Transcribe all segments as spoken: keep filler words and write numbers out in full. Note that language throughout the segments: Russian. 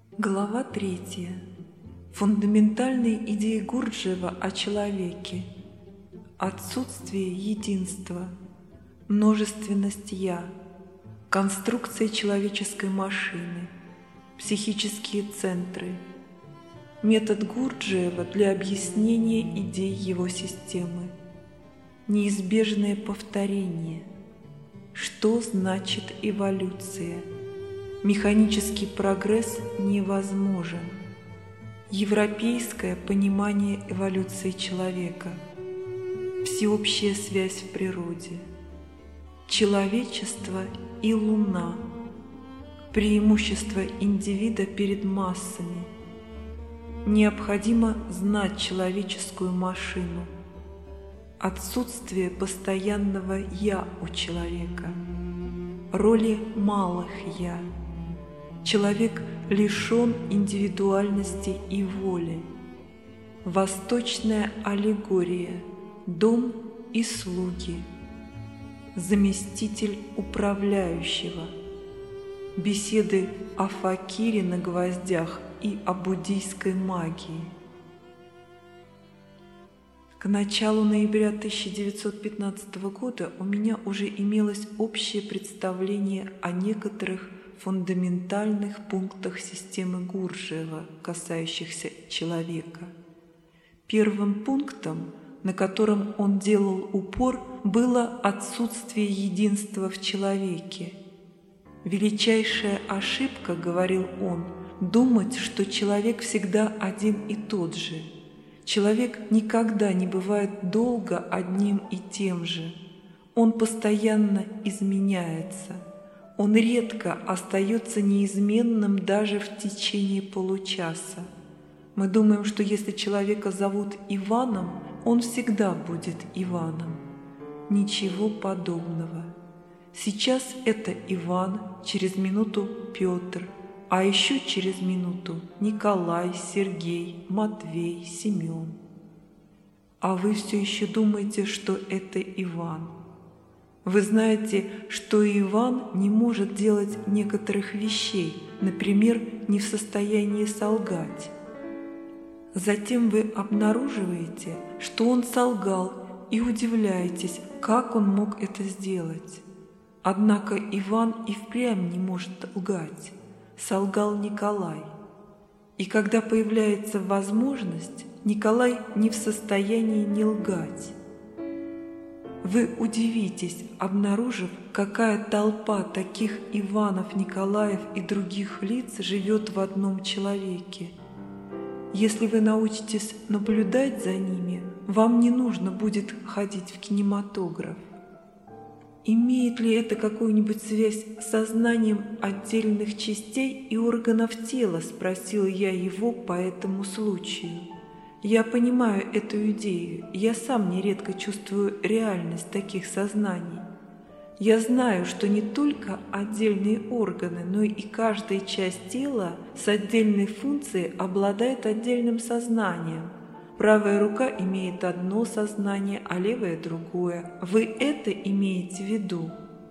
Глава третья. Фундаментальные идеи Гурджиева о человеке. Отсутствие единства. Множественность «я». Конструкция человеческой машины. Психические центры. Метод Гурджиева для объяснения идей его системы. Неизбежное повторение. Что значит эволюция? Механический прогресс невозможен. Европейское понимание эволюции человека. Всеобщая связь в природе. Человечество и Луна. Преимущество индивида перед массами. Необходимо знать человеческую машину. Отсутствие постоянного «я» у человека. Роли малых «я». Человек лишен индивидуальности и воли. Восточная аллегория. Дом и слуги. Заместитель управляющего. Беседы о факире на гвоздях и о буддийской магии. К началу ноября тысяча девятьсот пятнадцатого года у меня уже имелось общее представление о некоторых фундаментальных пунктах системы Гурджиева, касающихся человека. Первым пунктом, на котором он делал упор, было отсутствие единства в человеке. «Величайшая ошибка, — говорил он, — думать, что человек всегда один и тот же. Человек никогда не бывает долго одним и тем же. Он постоянно изменяется. Он редко остается неизменным даже в течение получаса. Мы думаем, что если человека зовут Иваном, он всегда будет Иваном. Ничего подобного. Сейчас это Иван, через минуту Петр, а еще через минуту Николай, Сергей, Матвей, Семен. А вы все еще думаете, что это Иван. Вы знаете, что Иван не может делать некоторых вещей, например, не в состоянии солгать. Затем вы обнаруживаете, что он солгал, и удивляетесь, как он мог это сделать. Однако Иван и впрямь не может лгать. Солгал Николай. И когда появляется возможность, Николай не в состоянии не лгать. Вы удивитесь, обнаружив, какая толпа таких Иванов, Николаев и других лиц живет в одном человеке. Если вы научитесь наблюдать за ними, вам не нужно будет ходить в кинематограф. Имеет ли это какую-нибудь связь с сознанием отдельных частей и органов тела, спросил я его по этому случаю. Я понимаю эту идею, я сам нередко чувствую реальность таких сознаний. Я знаю, что не только отдельные органы, но и каждая часть тела с отдельной функцией обладает отдельным сознанием. Правая рука имеет одно сознание, а левая – другое. Вы это имеете в виду?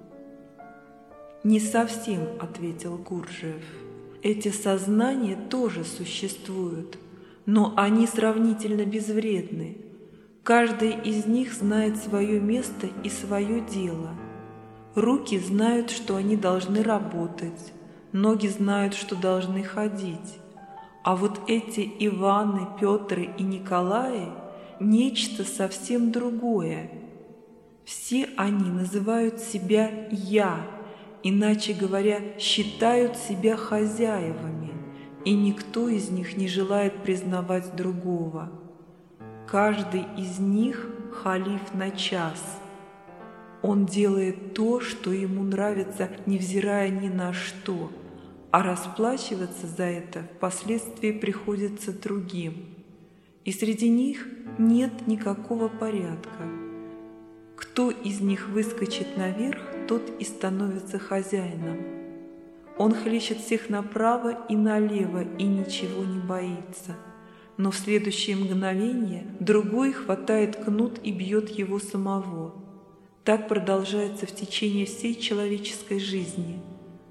«Не совсем», – ответил Гурджиев. «Эти сознания тоже существуют, но они сравнительно безвредны. Каждый из них знает свое место и свое дело. Руки знают, что они должны работать, ноги знают, что должны ходить. А вот эти Иваны, Петры и Николаи – нечто совсем другое. Все они называют себя «я», иначе говоря, считают себя хозяевами, и никто из них не желает признавать другого. Каждый из них – халиф на час. Он делает то, что ему нравится, невзирая ни на что, а расплачиваться за это впоследствии приходится другим. И среди них нет никакого порядка. Кто из них выскочит наверх, тот и становится хозяином. Он хлещет всех направо и налево и ничего не боится. Но в следующее мгновение другой хватает кнут и бьет его самого. Так продолжается в течение всей человеческой жизни.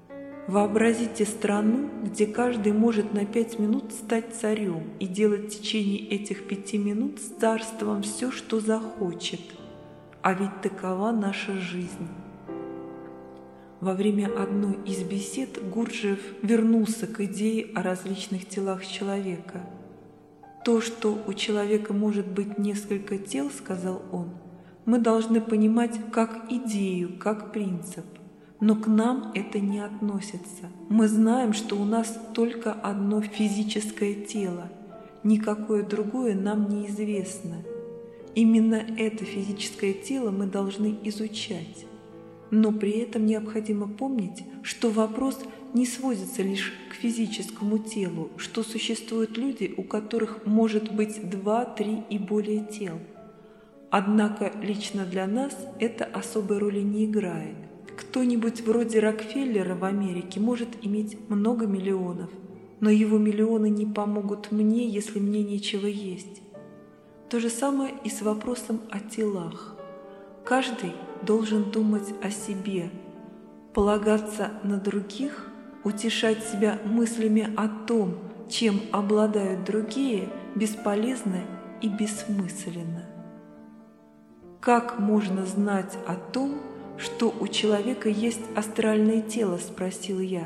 Вообразите страну, где каждый может на пять минут стать царем и делать в течение этих пяти минут с царством все, что захочет. А ведь такова наша жизнь. Во время одной из бесед Гурджиев вернулся к идее о различных телах человека. «То, что у человека может быть несколько тел, — сказал он, — мы должны понимать как идею, как принцип. Но к нам это не относится. Мы знаем, что у нас только одно физическое тело, никакое другое нам неизвестно. Именно это физическое тело мы должны изучать. Но при этом необходимо помнить, что вопрос не сводится лишь к физическому телу, что существуют люди, у которых может быть два, три и более тел. Однако лично для нас это особой роли не играет. Кто-нибудь вроде Рокфеллера в Америке может иметь много миллионов, но его миллионы не помогут мне, если мне нечего есть. То же самое и с вопросом о телах. Каждый должен думать о себе, полагаться на других, утешать себя мыслями о том, чем обладают другие, бесполезно и бессмысленно. Как можно знать о том, что у человека есть астральное тело, спросил я.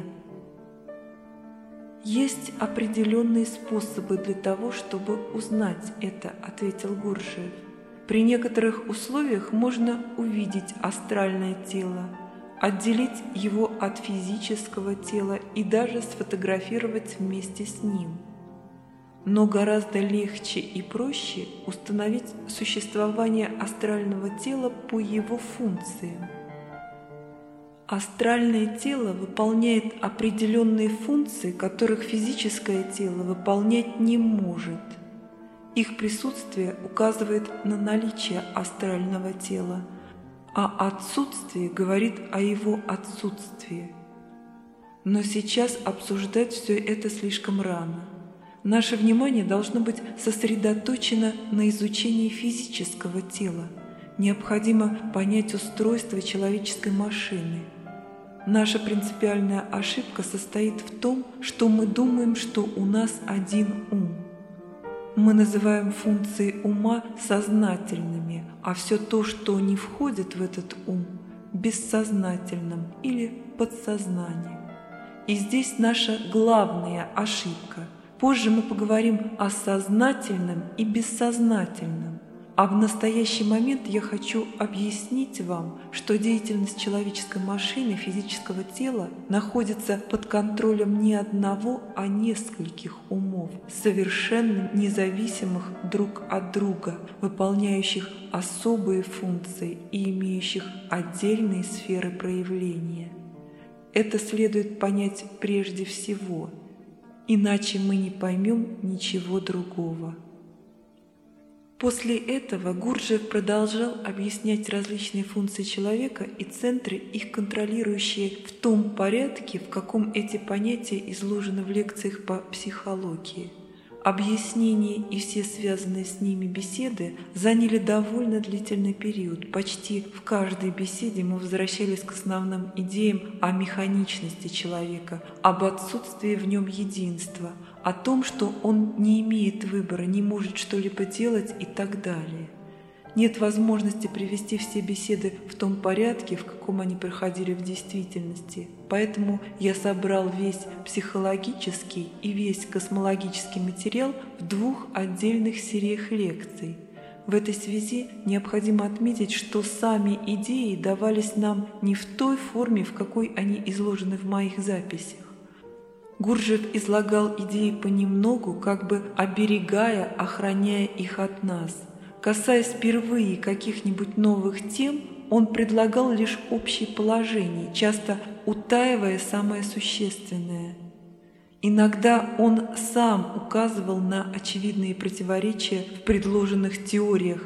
Есть определенные способы для того, чтобы узнать это, ответил Гурджиев. При некоторых условиях можно увидеть астральное тело, отделить его от физического тела и даже сфотографировать вместе с ним. Но гораздо легче и проще установить существование астрального тела по его функциям. Астральное тело выполняет определенные функции, которых физическое тело выполнять не может. Их присутствие указывает на наличие астрального тела, а отсутствие говорит о его отсутствии. Но сейчас обсуждать все это слишком рано. Наше внимание должно быть сосредоточено на изучении физического тела. Необходимо понять устройство человеческой машины. Наша принципиальная ошибка состоит в том, что мы думаем, что у нас один ум. Мы называем функции ума сознательными, а все то, что не входит в этот ум, бессознательным или подсознанием. И здесь наша главная ошибка. Позже мы поговорим о сознательном и бессознательном. А в настоящий момент я хочу объяснить вам, что деятельность человеческой машины, физического тела, находится под контролем не одного, а нескольких умов, совершенно независимых друг от друга, выполняющих особые функции и имеющих отдельные сферы проявления. Это следует понять прежде всего, иначе мы не поймем ничего другого. После этого Гурджиев продолжал объяснять различные функции человека и центры, их контролирующие в том порядке, в каком эти понятия изложены в лекциях по психологии. Объяснения и все связанные с ними беседы заняли довольно длительный период. Почти в каждой беседе мы возвращались к основным идеям о механичности человека, об отсутствии в нем единства, о том, что он не имеет выбора, не может что-либо делать и так далее. Нет возможности привести все беседы в том порядке, в каком они проходили в действительности. Поэтому я собрал весь психологический и весь космологический материал в двух отдельных сериях лекций. В этой связи необходимо отметить, что сами идеи давались нам не в той форме, в какой они изложены в моих записях. Гурджиев излагал идеи понемногу, как бы оберегая, охраняя их от нас. Касаясь впервые каких-нибудь новых тем, он предлагал лишь общие положения, часто утаивая самое существенное. Иногда он сам указывал на очевидные противоречия в предложенных теориях.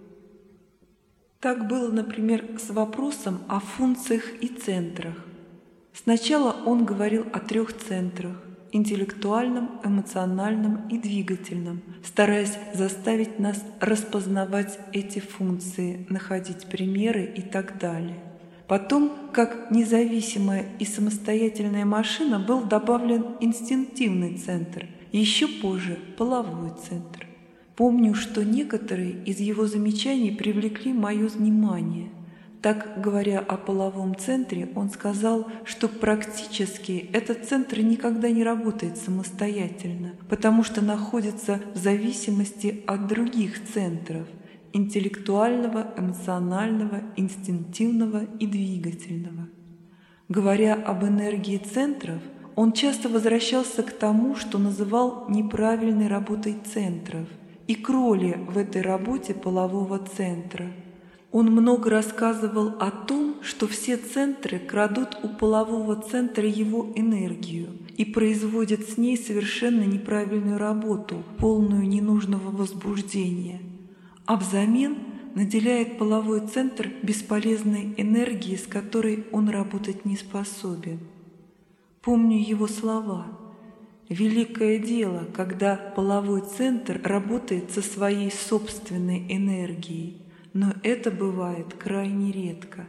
Так было, например, с вопросом о функциях и центрах. Сначала он говорил о трех центрах – интеллектуальном, эмоциональном и двигательном, стараясь заставить нас распознавать эти функции, находить примеры и так далее. Потом, как независимая и самостоятельная машина, был добавлен инстинктивный центр, еще позже – половой центр. Помню, что некоторые из его замечаний привлекли мое внимание. Так, говоря о половом центре, он сказал, что практически этот центр никогда не работает самостоятельно, потому что находится в зависимости от других центров – интеллектуального, эмоционального, инстинктивного и двигательного. Говоря об энергии центров, он часто возвращался к тому, что называл неправильной работой центров, и к роли в этой работе полового центра. Он много рассказывал о том, что все центры крадут у полового центра его энергию и производят с ней совершенно неправильную работу, полную ненужного возбуждения, а взамен наделяет половой центр бесполезной энергией, с которой он работать не способен. Помню его слова: «Великое дело, когда половой центр работает со своей собственной энергией, но это бывает крайне редко».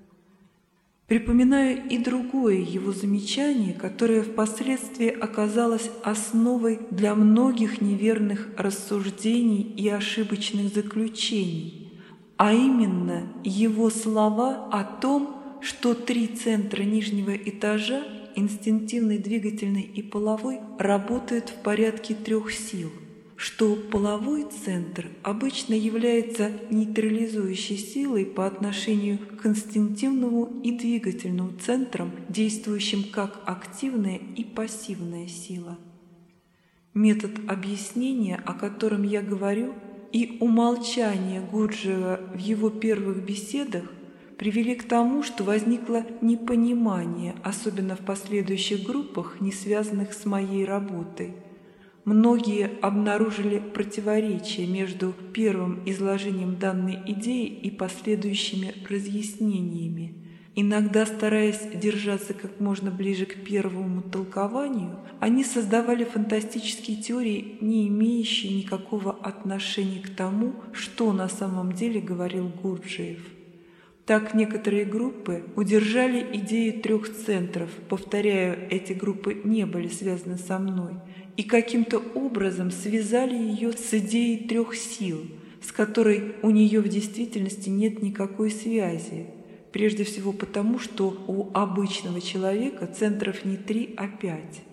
Припоминаю и другое его замечание, которое впоследствии оказалось основой для многих неверных рассуждений и ошибочных заключений, а именно его слова о том, что три центра нижнего этажа – инстинктивный, двигательный и половой – работают в порядке трех сил, что половой центр обычно является нейтрализующей силой по отношению к инстинктивному и двигательному центрам, действующим как активная и пассивная сила. Метод объяснения, о котором я говорю, и умолчание Гурджиева в его первых беседах привели к тому, что возникло непонимание, особенно в последующих группах, не связанных с моей работой. Многие обнаружили противоречие между первым изложением данной идеи и последующими разъяснениями. Иногда, стараясь держаться как можно ближе к первому толкованию, они создавали фантастические теории, не имеющие никакого отношения к тому, что на самом деле говорил Гурджиев. Так некоторые группы удержали идею трех центров, повторяю, эти группы не были связаны со мной, и каким-то образом связали ее с идеей трех сил, с которой у нее в действительности нет никакой связи, прежде всего потому, что у обычного человека центров не три, а пять.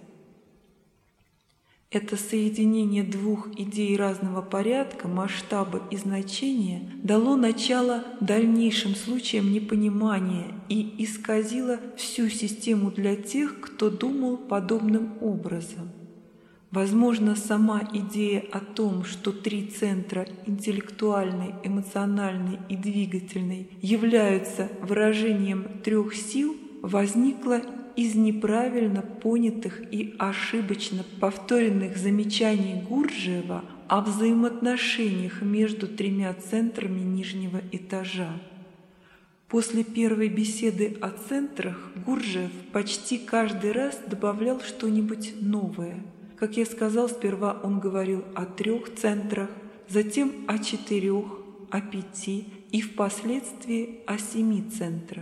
Это соединение двух идей разного порядка, масштаба и значения дало начало дальнейшим случаям непонимания и исказило всю систему для тех, кто думал подобным образом. Возможно, сама идея о том, что три центра – интеллектуальный, эмоциональный и двигательный – являются выражением трех сил, возникла из неправильно понятых и ошибочно повторенных замечаний Гурджиева о взаимоотношениях между тремя центрами нижнего этажа. После первой беседы о центрах Гурджиев почти каждый раз добавлял что-нибудь новое. Как я сказал, сперва он говорил о трех центрах, затем о четырех, о пяти и впоследствии о семи центрах.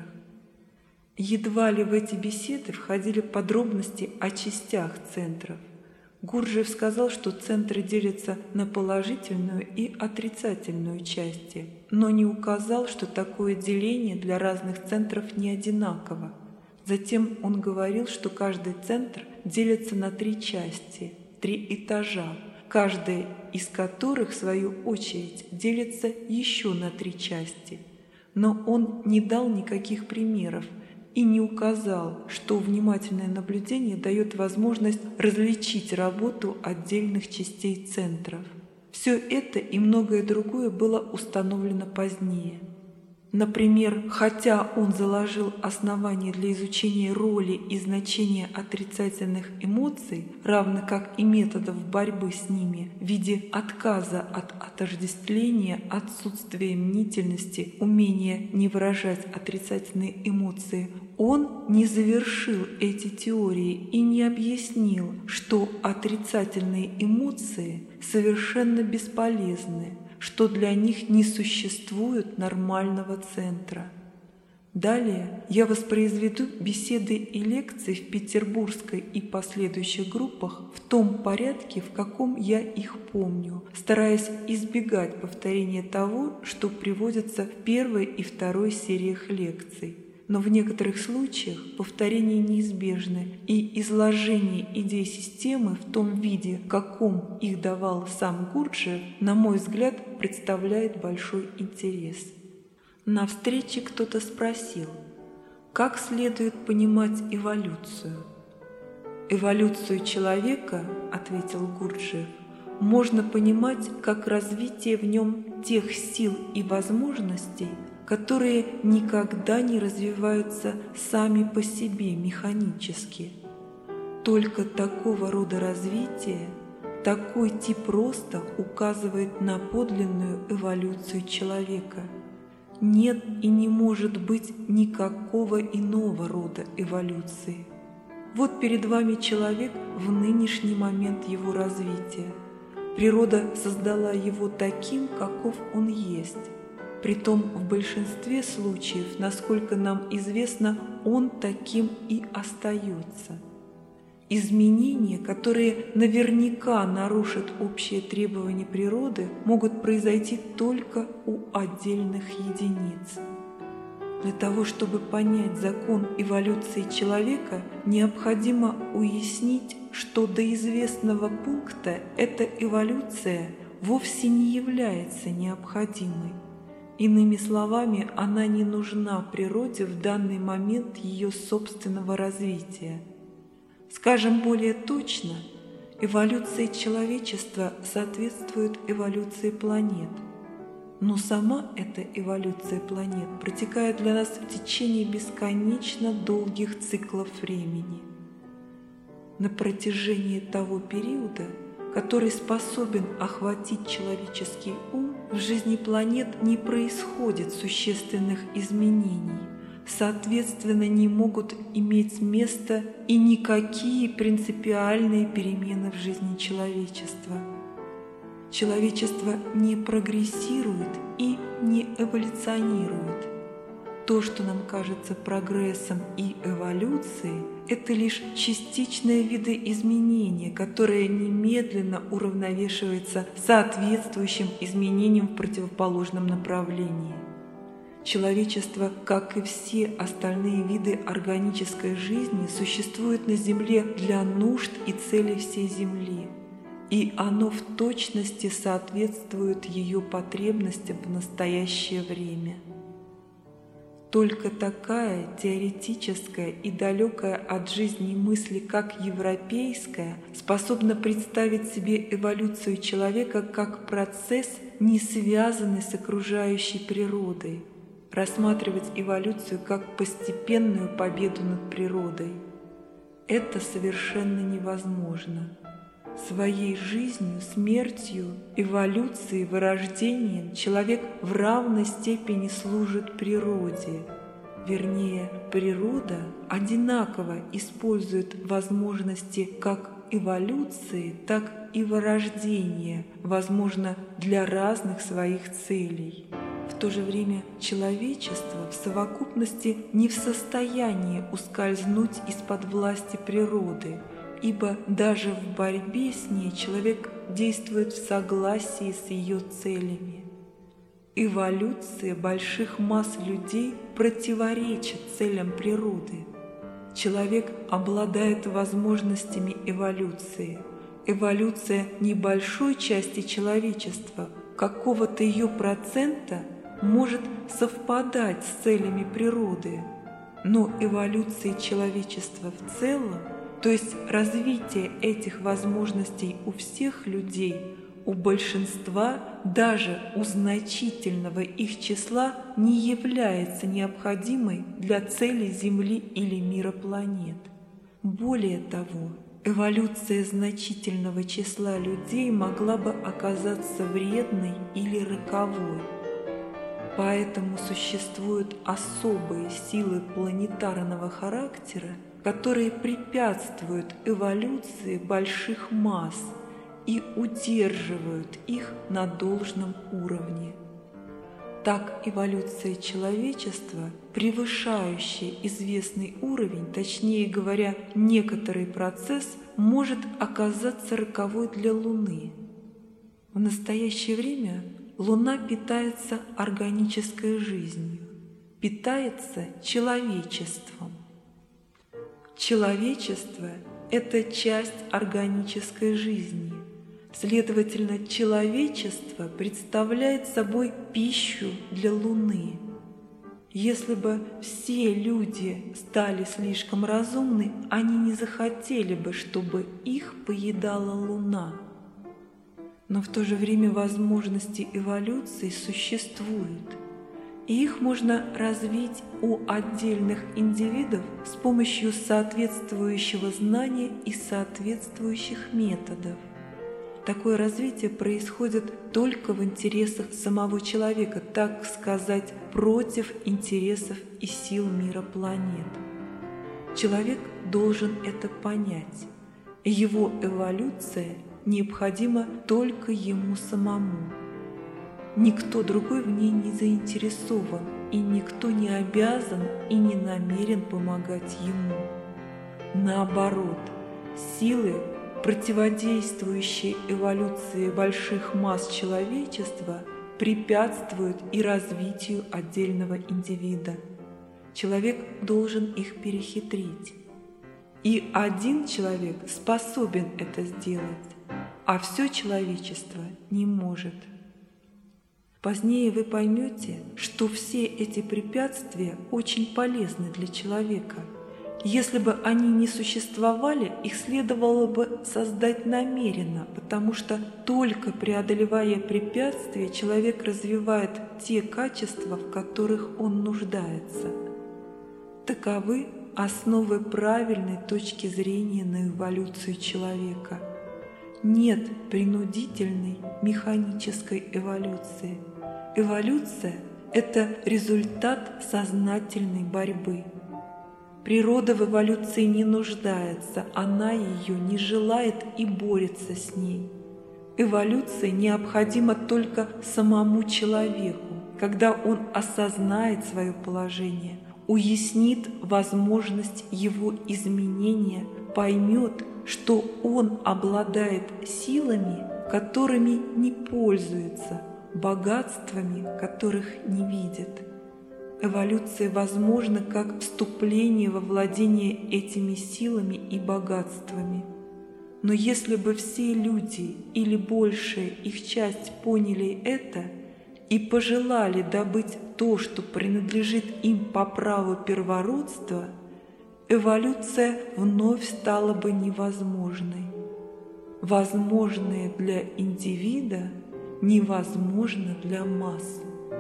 Едва ли в эти беседы входили подробности о частях центров. Гурджиев сказал, что центры делятся на положительную и отрицательную части, но не указал, что такое деление для разных центров не одинаково. Затем он говорил, что каждый центр делится на три части, три этажа, каждая из которых, в свою очередь, делится еще на три части. Но он не дал никаких примеров и не указал, что внимательное наблюдение дает возможность различить работу отдельных частей центров. Все это и многое другое было установлено позднее. Например, хотя он заложил основания для изучения роли и значения отрицательных эмоций, равно как и методов борьбы с ними в виде отказа от отождествления, отсутствия мнительности, умения не выражать отрицательные эмоции, он не завершил эти теории и не объяснил, что отрицательные эмоции совершенно бесполезны, что для них не существует нормального центра. Далее я воспроизведу беседы и лекции в петербургской и последующих группах в том порядке, в каком я их помню, стараясь избегать повторения того, что приводится в первой и второй сериях лекций. Но в некоторых случаях повторения неизбежны, и изложение идей системы в том виде, в каком их давал сам Гурджиев, на мой взгляд, представляет большой интерес. На встрече кто-то спросил, как следует понимать эволюцию. «Эволюцию человека, — ответил Гурджиев, — можно понимать как развитие в нем тех сил и возможностей, которые никогда не развиваются сами по себе механически. Только такого рода развитие, такой тип роста указывает на подлинную эволюцию человека. Нет и не может быть никакого иного рода эволюции. Вот перед вами человек в нынешний момент его развития. Природа создала его таким, каков он есть. Притом в большинстве случаев, насколько нам известно, он таким и остается. Изменения, которые наверняка нарушат общие требования природы, могут произойти только у отдельных единиц. Для того, чтобы понять закон эволюции человека, необходимо уяснить, что до известного пункта эта эволюция вовсе не является необходимой. Иными словами, она не нужна природе в данный момент ее собственного развития. Скажем более точно, эволюция человечества соответствует эволюции планет. Но сама эта эволюция планет протекает для нас в течение бесконечно долгих циклов времени. На протяжении того периода, который способен охватить человеческий ум, в жизни планет не происходит существенных изменений, соответственно, не могут иметь место и никакие принципиальные перемены в жизни человечества. Человечество не прогрессирует и не эволюционирует. То, что нам кажется прогрессом и эволюцией, это лишь частичное видоизменение, которое немедленно уравновешивается соответствующим изменением в противоположном направлении. Человечество, как и все остальные виды органической жизни, существует на Земле для нужд и целей всей Земли, и оно в точности соответствует ее потребностям в настоящее время. Только такая теоретическая и далекая от жизни мысли, как европейская, способна представить себе эволюцию человека как процесс, не связанный с окружающей природой, рассматривать эволюцию как постепенную победу над природой. Это совершенно невозможно. Своей жизнью, смертью, эволюцией, вырождением человек в равной степени служит природе. Вернее, природа одинаково использует возможности как эволюции, так и вырождения, возможно, для разных своих целей. В то же время человечество в совокупности не в состоянии ускользнуть из-под власти природы, ибо даже в борьбе с ней человек действует в согласии с ее целями. Эволюция больших масс людей противоречит целям природы. Человек обладает возможностями эволюции. Эволюция небольшой части человечества, какого-то ее процента, может совпадать с целями природы, но эволюция человечества в целом, то есть развитие этих возможностей у всех людей, у большинства, даже у значительного их числа, не является необходимой для целей Земли или мира планет. Более того, эволюция значительного числа людей могла бы оказаться вредной или роковой. Поэтому существуют особые силы планетарного характера, которые препятствуют эволюции больших масс и удерживают их на должном уровне. так эволюция человечества, превышающая известный уровень, точнее говоря, некоторый процесс, может оказаться роковой для Луны. В настоящее время Луна питается органической жизнью, питается человечеством. Человечество – это часть органической жизни. Следовательно, человечество представляет собой пищу для Луны. Если бы все люди стали слишком разумны, они не захотели бы, чтобы их поедала Луна. Но в то же время возможности эволюции существуют, и их можно развить у отдельных индивидов с помощью соответствующего знания и соответствующих методов. Такое развитие происходит только в интересах самого человека, так сказать, против интересов и сил мира планет. Человек должен это понять. Его эволюция необходима только ему самому. Никто другой в ней не заинтересован, и никто не обязан и не намерен помогать ему. Наоборот, силы, противодействующие эволюции больших масс человечества, препятствуют и развитию отдельного индивида. Человек должен их перехитрить. И один человек способен это сделать, а все человечество не может. Позднее вы поймете, что все эти препятствия очень полезны для человека. Если бы они не существовали, их следовало бы создать намеренно, потому что только преодолевая препятствия, человек развивает те качества, в которых он нуждается. Таковы основы правильной точки зрения на эволюцию человека. Нет принудительной механической эволюции. Эволюция – это результат сознательной борьбы. Природа в эволюции не нуждается, она ее не желает и борется с ней. Эволюция необходима только самому человеку, когда он осознает свое положение, уяснит возможность его изменения, поймет, что он обладает силами, которыми не пользуется, богатствами, которых не видит. Эволюция возможна как вступление во владение этими силами и богатствами. Но если бы все люди или большая их часть поняли это и пожелали добыть то, что принадлежит им по праву первородства, эволюция вновь стала бы невозможной. Возможное для индивида невозможно для масс.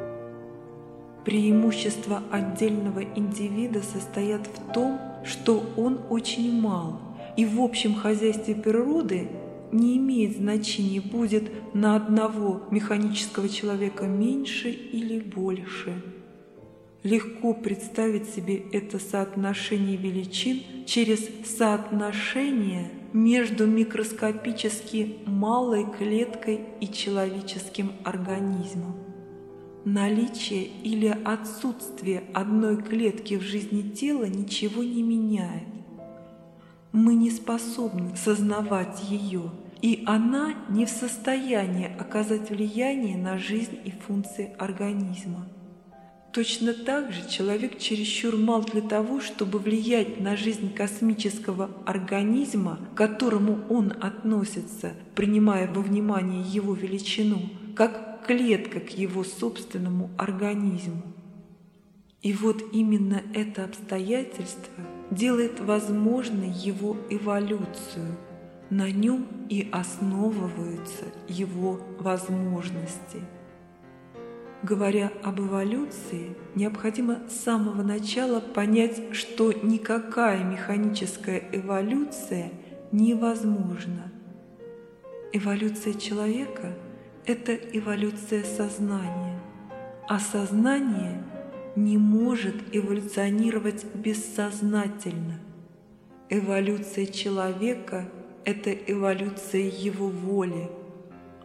Преимущества отдельного индивида состоят в том, что он очень мал, и в общем хозяйстве природы не имеет значения, будет на одного механического человека меньше или больше. Легко представить себе это соотношение величин через соотношение между микроскопически малой клеткой и человеческим организмом. Наличие или отсутствие одной клетки в жизни тела ничего не меняет. Мы не способны сознавать ее, и она не в состоянии оказать влияние на жизнь и функции организма. Точно так же человек чересчур мал для того, чтобы влиять на жизнь космического организма, к которому он относится, принимая во внимание его величину, как клетка к его собственному организму. И вот именно это обстоятельство делает возможной его эволюцию. На нем и основываются его возможности. Говоря об эволюции, необходимо с самого начала понять, что никакая механическая эволюция невозможна. Эволюция человека – это эволюция сознания, а сознание не может эволюционировать бессознательно. Эволюция человека – это эволюция его воли,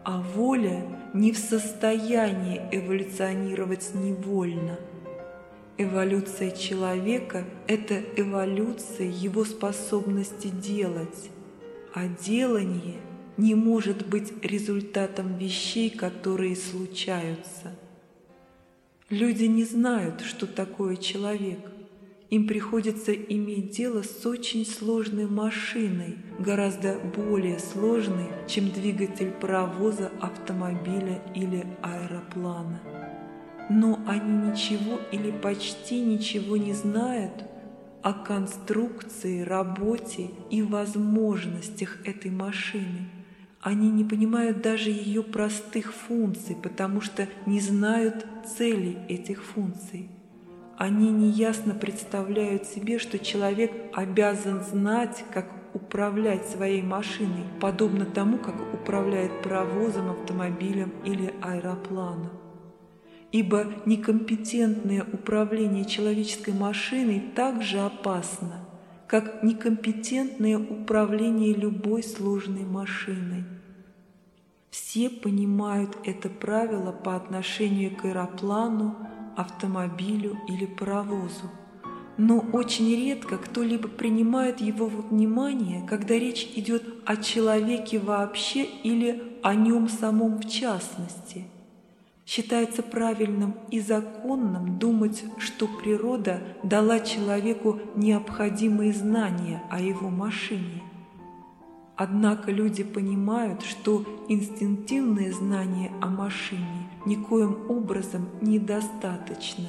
а воля не в состоянии эволюционировать невольно. Эволюция человека – это эволюция его способности делать, а делание не может быть результатом вещей, которые случаются. Люди не знают, что такое человек. Им приходится иметь дело с очень сложной машиной, гораздо более сложной, чем двигатель паровоза, автомобиля или аэроплана. Но они ничего или почти ничего не знают о конструкции, работе и возможностях этой машины. Они не понимают даже ее простых функций, потому что не знают цели этих функций. Они неясно представляют себе, что человек обязан знать, как управлять своей машиной, подобно тому, как управляет паровозом, автомобилем или аэропланом. Ибо некомпетентное управление человеческой машиной так же опасно, как некомпетентное управление любой сложной машиной. Все понимают это правило по отношению к аэроплану, автомобилю или паровозу, но очень редко кто-либо принимает его во внимание, когда речь идет о человеке вообще или о нем самом в частности. Считается правильным и законным думать, что природа дала человеку необходимые знания о его машине. Однако люди понимают, что инстинктивные знания о машине никоим образом недостаточно.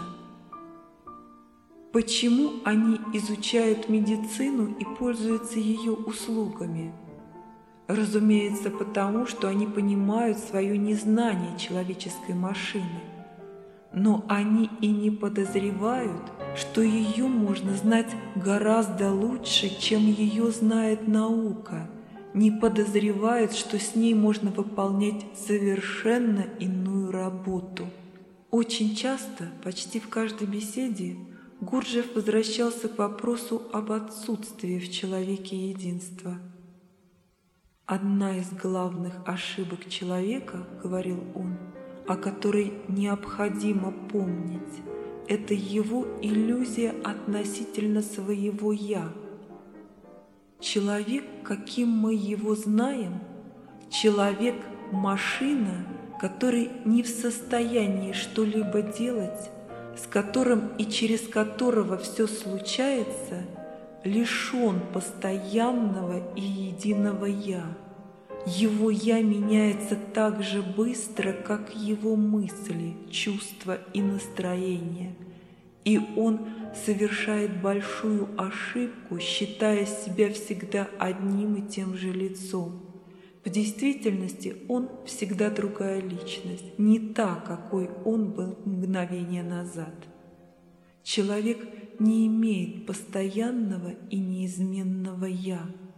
Почему они изучают медицину и пользуются ее услугами? Разумеется, потому что они понимают свое незнание человеческой машины. Но они и не подозревают, что ее можно знать гораздо лучше, чем ее знает наука, не подозревают, что с ней можно выполнять совершенно иную работу. Очень часто, почти в каждой беседе, Гурджиев возвращался к вопросу об отсутствии в человеке единства. «Одна из главных ошибок человека, — говорил он, — о которой необходимо помнить, это его иллюзия относительно своего «я». Человек, каким мы его знаем, человек-машина, который не в состоянии что-либо делать, с которым и через которого все случается, лишен постоянного и единого «я». Его «я» меняется так же быстро, как его мысли, чувства и настроения, и он совершает большую ошибку, считая себя всегда одним и тем же лицом. В действительности он всегда другая личность, не та, какой он был мгновение назад. Человек не имеет постоянного и неизменного «я».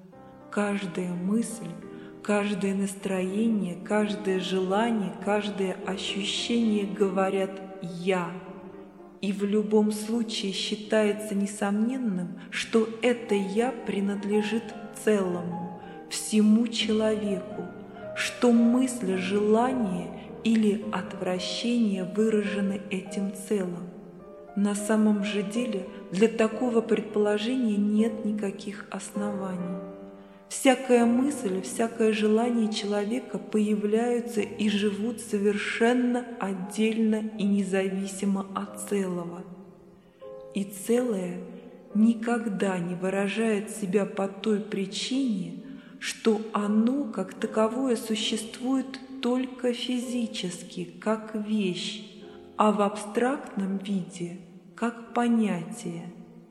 Каждая мысль, каждое настроение, каждое желание, каждое ощущение говорят «я». И в любом случае считается несомненным, что это «я» принадлежит целому, всему человеку, что мысль, желание или отвращение выражены этим целым. На самом же деле для такого предположения нет никаких оснований. Всякая мысль, всякое желание человека появляются и живут совершенно отдельно и независимо от целого. И целое никогда не выражает себя по той причине, что оно как таковое существует только физически, как вещь, а в абстрактном виде, как понятие.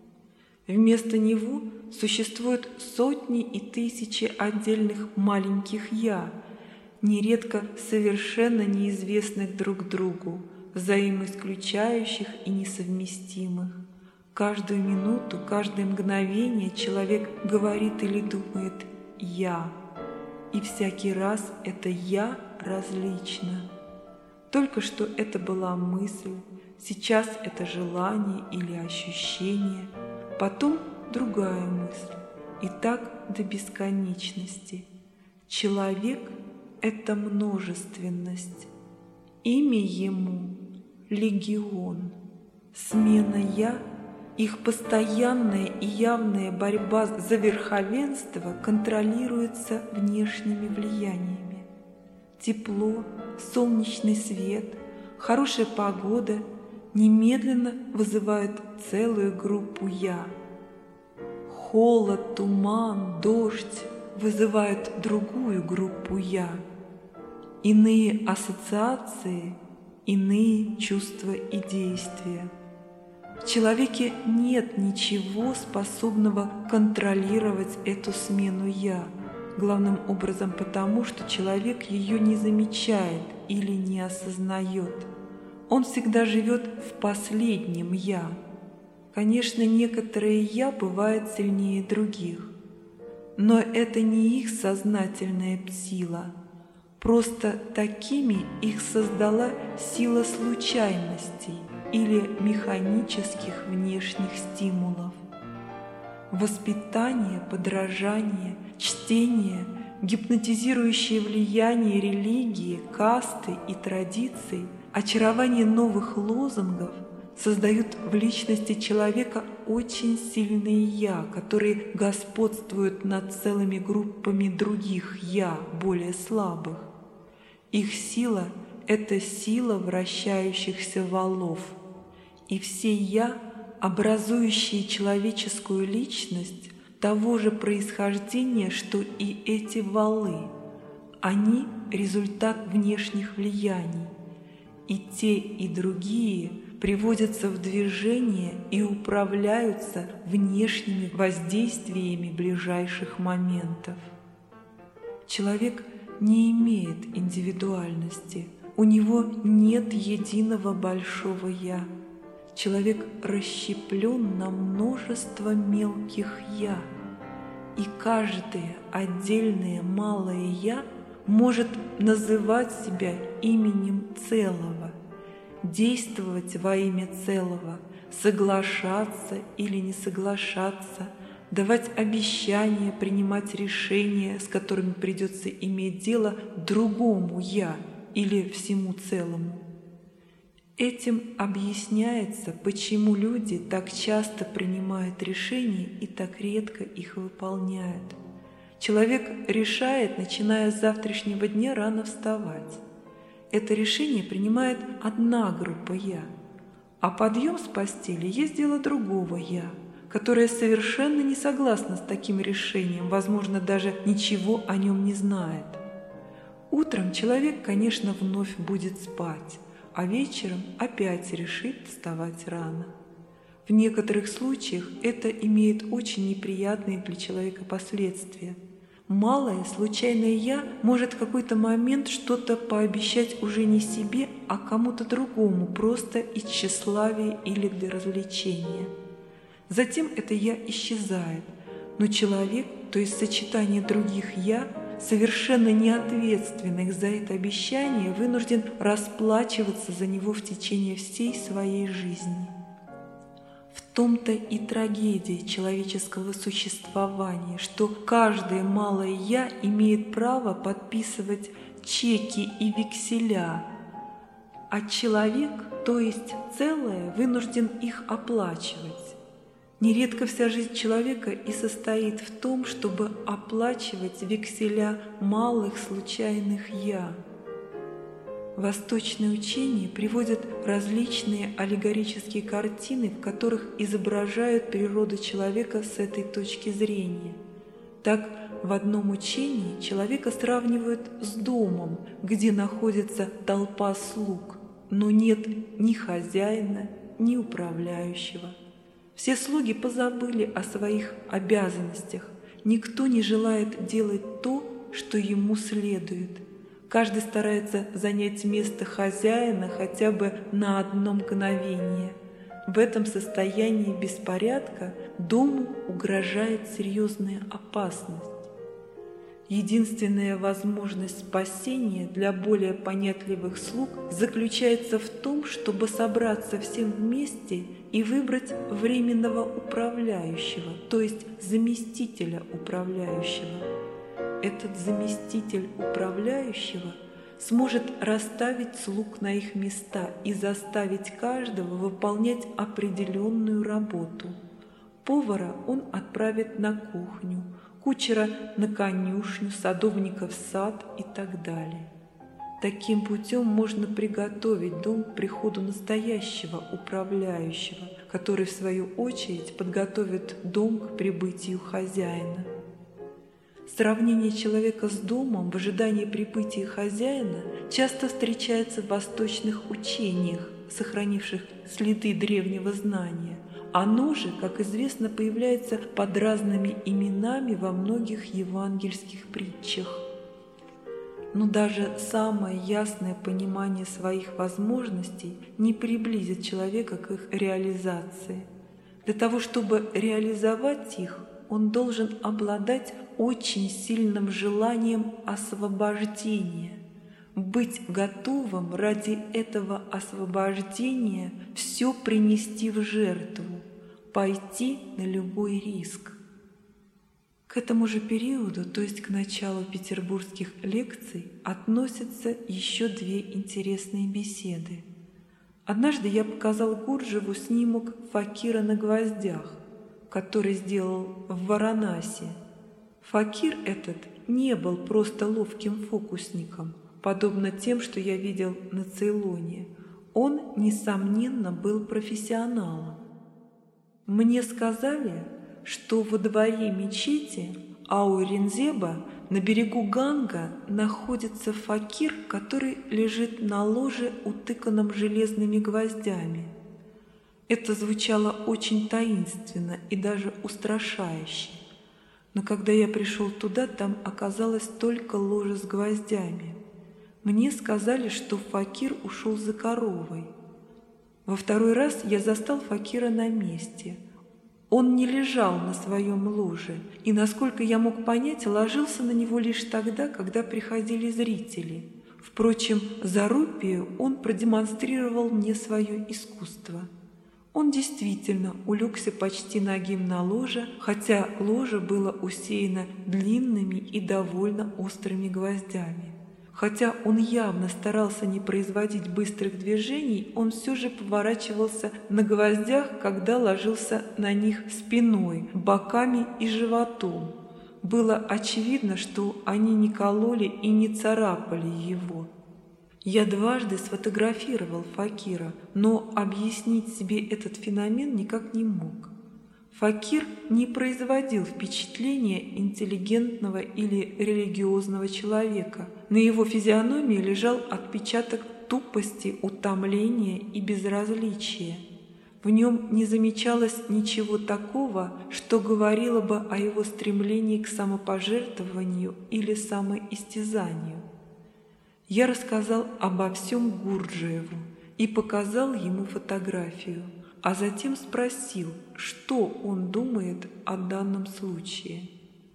Вместо него существуют сотни и тысячи отдельных маленьких «я», нередко совершенно неизвестных друг другу, взаимоисключающих и несовместимых. Каждую минуту, каждое мгновение человек говорит или думает «я», и всякий раз это «я» различно. Только что это была мысль, сейчас это желание или ощущение, потом другая мысль, и так до бесконечности. Человек это множественность. Имя ему – легион. Смена «я», их постоянная и явная борьба за верховенство контролируется внешними влияниями. Тепло, солнечный свет, хорошая погода немедленно вызывают целую группу «я». Холод, туман, дождь вызывают другую группу «я». Иные ассоциации, иные чувства и действия. В человеке нет ничего, способного контролировать эту смену «я», главным образом потому, что человек ее не замечает или не осознает. Он всегда живет в последнем «я». Конечно, некоторые «я» бывают сильнее других, но это не их сознательная сила. Просто такими их создала сила случайностей или механических внешних стимулов. Воспитание, подражание, чтение, гипнотизирующее влияние религии, касты и традиций, очарование новых лозунгов создают в личности человека очень сильные «я», которые господствуют над целыми группами других «я», более слабых. Их сила – это сила вращающихся валов, и все «я», образующие человеческую личность, того же происхождения, что и эти валы. Они – результат внешних влияний, и те, и другие приводятся в движение и управляются внешними воздействиями ближайших моментов. Человек не имеет индивидуальности, у него нет единого большого «я». Человек расщеплен на множество мелких «я», и каждое отдельное малое «я» может называть себя именем целого, действовать во имя целого, соглашаться или не соглашаться, давать обещания, принимать решения, с которыми придется иметь дело другому «я» или всему целому. Этим объясняется, почему люди так часто принимают решения и так редко их выполняют. Человек решает, начиная с завтрашнего дня, рано вставать. Это решение принимает одна группа «я», а подъем с постели есть дело другого «я», которое совершенно не согласно с таким решением, возможно, даже ничего о нем не знает. Утром человек, конечно, вновь будет спать, а вечером опять решит вставать рано. В некоторых случаях это имеет очень неприятные для человека последствия. Малое, случайное «я» может в какой-то момент что-то пообещать уже не себе, а кому-то другому, просто из тщеславия или для развлечения. Затем это «я» исчезает, но человек, то есть сочетание других «я», совершенно неответственных за это обещание, вынужден расплачиваться за него в течение всей своей жизни. В том-то и трагедия человеческого существования, что каждое малое «я» имеет право подписывать чеки и векселя, а человек, то есть целое, вынужден их оплачивать. Нередко вся жизнь человека и состоит в том, чтобы оплачивать векселя малых случайных «я». Восточные учения приводят различные аллегорические картины, в которых изображают природу человека с этой точки зрения. Так, в одном учении человека сравнивают с домом, где находится толпа слуг, но нет ни хозяина, ни управляющего. Все слуги позабыли о своих обязанностях, никто не желает делать то, что ему следует. Каждый старается занять место хозяина хотя бы на одно мгновение. В этом состоянии беспорядка дому угрожает серьезная опасность. Единственная возможность спасения для более понятливых слуг заключается в том, чтобы собраться всем вместе и выбрать временного управляющего, то есть заместителя управляющего. этот заместитель управляющего сможет расставить слуг на их места и заставить каждого выполнять определенную работу. Повара он отправит на кухню, кучера на конюшню, садовника в сад и так далее. Таким путем можно приготовить дом к приходу настоящего управляющего, который, в свою очередь, подготовит дом к прибытию хозяина. Сравнение человека с домом в ожидании прибытия хозяина часто встречается в восточных учениях, сохранивших следы древнего знания. Оно же, как известно, появляется под разными именами во многих евангельских притчах. Но даже самое ясное понимание своих возможностей не приблизит человека к их реализации. Для того, чтобы реализовать их, он должен обладать очень сильным желанием освобождения, быть готовым ради этого освобождения все принести в жертву, пойти на любой риск. К этому же периоду, то есть к началу петербургских лекций, относятся еще две интересные беседы. Однажды я показал Гурджиеву снимок факира на гвоздях, который сделал в Варанаси. Факир этот не был просто ловким фокусником, подобно тем, что я видел на Цейлоне. Он, несомненно, был профессионалом. Мне сказали, что во дворе мечети Аурангзеба на берегу Ганга находится факир, который лежит на ложе, утыканном железными гвоздями. Это звучало очень таинственно и даже устрашающе. Но когда я пришел туда, там оказалось только ложе с гвоздями. Мне сказали, что факир ушел за коровой. Во второй раз я застал факира на месте. Он не лежал на своем ложе, и, насколько я мог понять, ложился на него лишь тогда, когда приходили зрители. Впрочем, за рупию он продемонстрировал мне свое искусство. Он действительно улегся почти нагим на ложе, хотя ложе было усеяно длинными и довольно острыми гвоздями. Хотя он явно старался не производить быстрых движений, он все же поворачивался на гвоздях, когда ложился на них спиной, боками и животом. Было очевидно, что они не кололи и не царапали его. Я дважды сфотографировал факира, но объяснить себе этот феномен никак не мог. Факир не производил впечатления интеллигентного или религиозного человека. На его физиономии лежал отпечаток тупости, утомления и безразличия. В нем не замечалось ничего такого, что говорило бы о его стремлении к самопожертвованию или самоистязанию. Я рассказал обо всем Гурджиеву и показал ему фотографию, а затем спросил, что он думает о данном случае.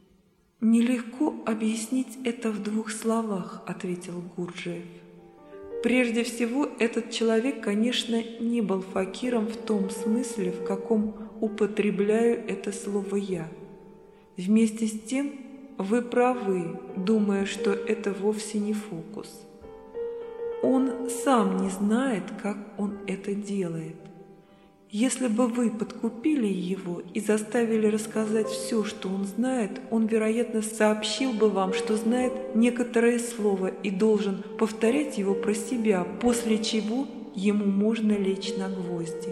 «Нелегко объяснить это в двух словах», — ответил Гурджиев. «Прежде всего, этот человек, конечно, не был факиром в том смысле, в каком употребляю это слово я. Вместе с тем, вы правы, думая, что это вовсе не фокус. Он сам не знает, как он это делает. Если бы вы подкупили его и заставили рассказать все, что он знает, он, вероятно, сообщил бы вам, что знает некоторое слово и должен повторять его про себя, после чего ему можно лечь на гвозди.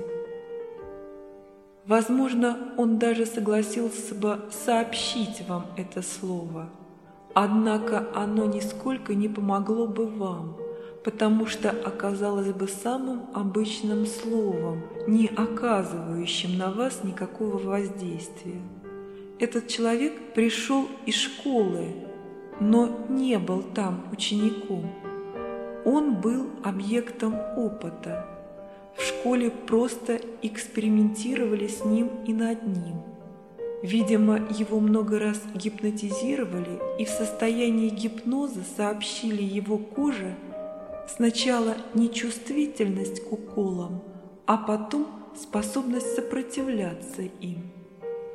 Возможно, он даже согласился бы сообщить вам это слово, однако оно нисколько не помогло бы вам, потому что оказалось бы самым обычным словом, не оказывающим на вас никакого воздействия. Этот человек пришел из школы, но не был там учеником. Он был объектом опыта. В школе просто экспериментировали с ним и над ним. Видимо, его много раз гипнотизировали и в состоянии гипноза сообщили его коже сначала нечувствительность к уколам, а потом способность сопротивляться им.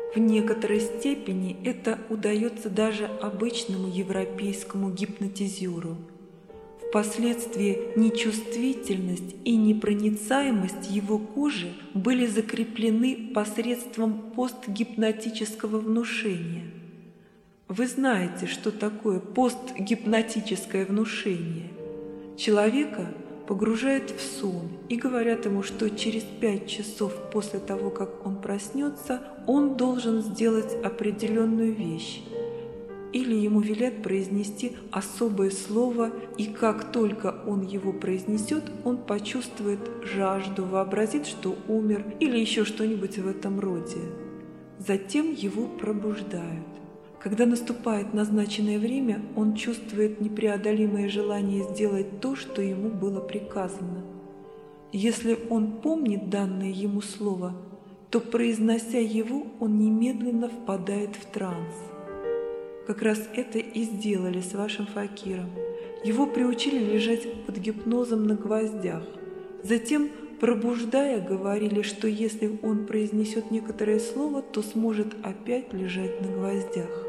В некоторой степени это удается даже обычному европейскому гипнотизеру. Впоследствии нечувствительность и непроницаемость его кожи были закреплены посредством постгипнотического внушения. Вы знаете, что такое постгипнотическое внушение? Человека погружают в сон и говорят ему, что через пять часов после того, как он проснется, он должен сделать определенную вещь. Или ему велят произнести особое слово, и как только он его произнесет, он почувствует жажду, вообразит, что умер, или еще что-нибудь в этом роде. Затем его пробуждают. Когда наступает назначенное время, он чувствует непреодолимое желание сделать то, что ему было приказано. Если он помнит данное ему слово, то, произнося его, он немедленно впадает в транс. Как раз это и сделали с вашим факиром. Его приучили лежать под гипнозом на гвоздях. Затем, пробуждая, говорили, что если он произнесет некоторое слово, то сможет опять лежать на гвоздях.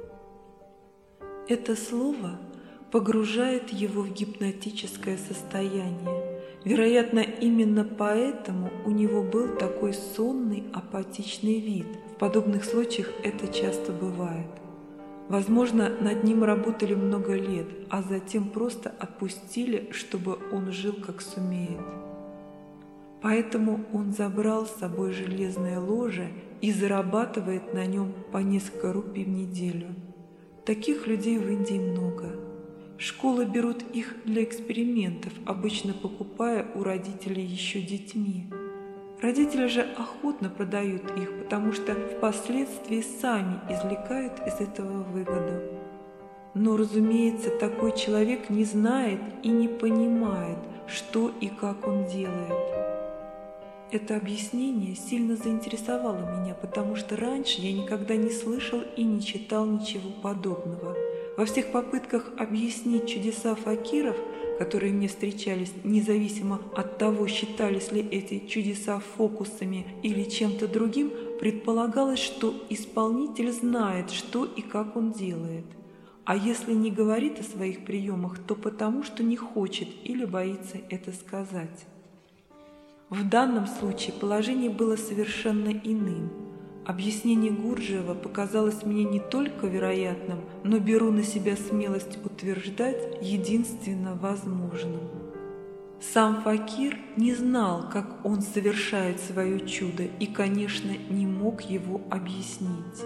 Это слово погружает его в гипнотическое состояние. Вероятно, именно поэтому у него был такой сонный, апатичный вид. В подобных случаях это часто бывает. Возможно, над ним работали много лет, а затем просто отпустили, чтобы он жил как сумеет. Поэтому он забрал с собой железное ложе и зарабатывает на нем по несколько рупий в неделю. Таких людей в Индии много. Школы берут их для экспериментов, обычно покупая у родителей еще детьми. Родители же охотно продают их, потому что впоследствии сами извлекают из этого выгоду. Но, разумеется, такой человек не знает и не понимает, что и как он делает. Это объяснение сильно заинтересовало меня, потому что раньше я никогда не слышал и не читал ничего подобного. Во всех попытках объяснить чудеса факиров, которые мне встречались, независимо от того, считались ли эти чудеса фокусами или чем-то другим, предполагалось, что исполнитель знает, что и как он делает. А если не говорит о своих приемах, то потому, что не хочет или боится это сказать. В данном случае положение было совершенно иным. Объяснение Гурджиева показалось мне не только вероятным, но беру на себя смелость утверждать единственно возможным. Сам факир не знал, как он совершает свое чудо, и, конечно, не мог его объяснить.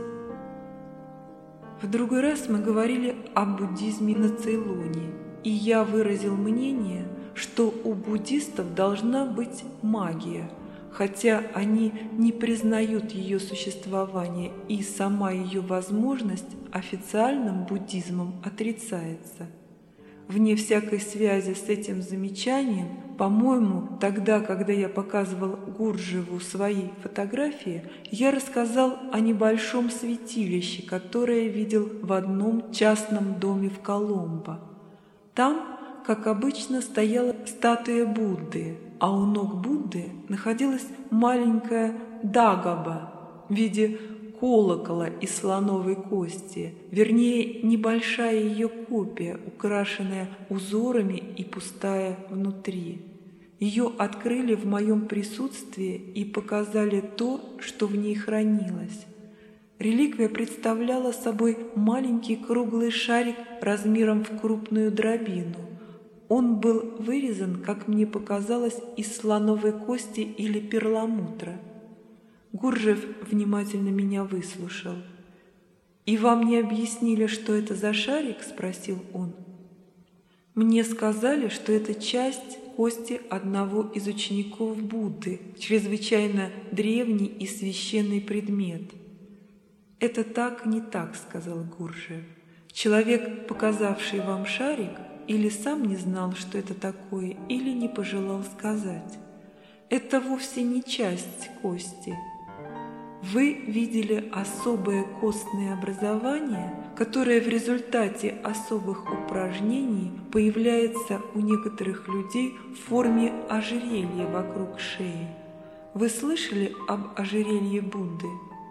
В другой раз мы говорили о буддизме на Цейлоне, и я выразил мнение, что у буддистов должна быть магия, хотя они не признают ее существование, и сама ее возможность официальным буддизмом отрицается. Вне всякой связи с этим замечанием, по-моему, тогда, когда я показывал Гурджиеву свои фотографии, я рассказал о небольшом святилище, которое видел в одном частном доме в Коломбо. Там, как обычно, стояла статуя Будды, а у ног Будды находилась маленькая дагаба в виде колокола из слоновой кости, вернее, небольшая ее копия, украшенная узорами и пустая внутри. Ее открыли в моем присутствии и показали то, что в ней хранилось. Реликвия представляла собой маленький круглый шарик размером в крупную дробину. Он был вырезан, как мне показалось, из слоновой кости или перламутра. Гурджиев внимательно меня выслушал. «И вам не объяснили, что это за шарик?» – спросил он. «Мне сказали, что это часть кости одного из учеников Будды, чрезвычайно древний и священный предмет». «Это так, не так», – сказал Гурджиев. «Человек, показавший вам шарик, или сам не знал, что это такое, или не пожелал сказать. Это вовсе не часть кости. Вы видели особое костное образование, которое в результате особых упражнений появляется у некоторых людей в форме ожерелья вокруг шеи. Вы слышали об ожерелье Будды?»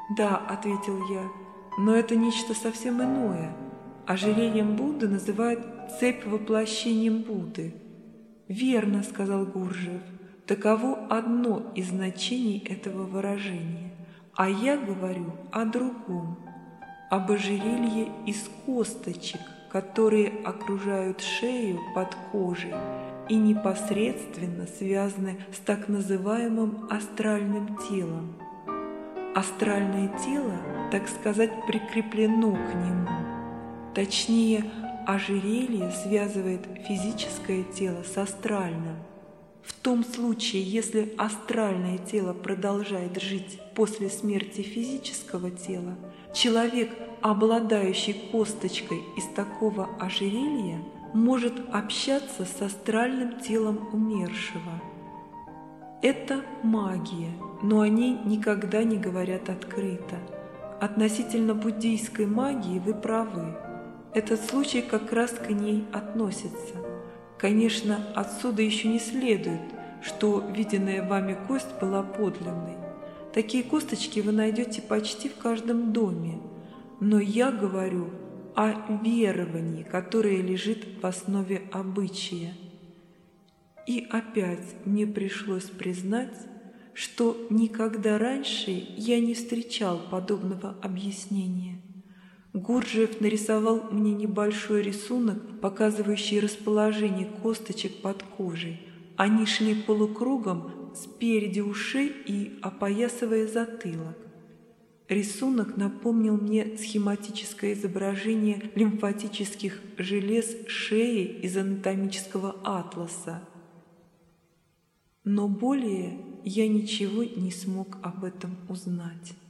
«Да», — ответил я, — «но это нечто совсем иное. Ожерельем Будды называют цепь воплощением Будды». «Верно», — сказал Гурджиев, — «таково одно из значений этого выражения. А я говорю о другом, об ожерелье из косточек, которые окружают шею под кожей и непосредственно связаны с так называемым астральным телом. Астральное тело, так сказать, прикреплено к нему. Точнее, ожерелье связывает физическое тело с астральным. В том случае, если астральное тело продолжает жить после смерти физического тела, человек, обладающий косточкой из такого ожерелья, может общаться с астральным телом умершего. Это магия, но о ней никогда не говорят открыто. Относительно буддийской магии вы правы. Этот случай как раз к ней относится. Конечно, отсюда еще не следует, что виденная вами кость была подлинной. Такие косточки вы найдете почти в каждом доме. Но я говорю о веровании, которое лежит в основе обычая. И опять мне пришлось признать, что никогда раньше я не встречал подобного объяснения. Гурджиев нарисовал мне небольшой рисунок, показывающий расположение косточек под кожей. Они шли полукругом спереди ушей и опоясывая затылок. Рисунок напомнил мне схематическое изображение лимфатических желез шеи из анатомического атласа. Но более я ничего не смог об этом узнать.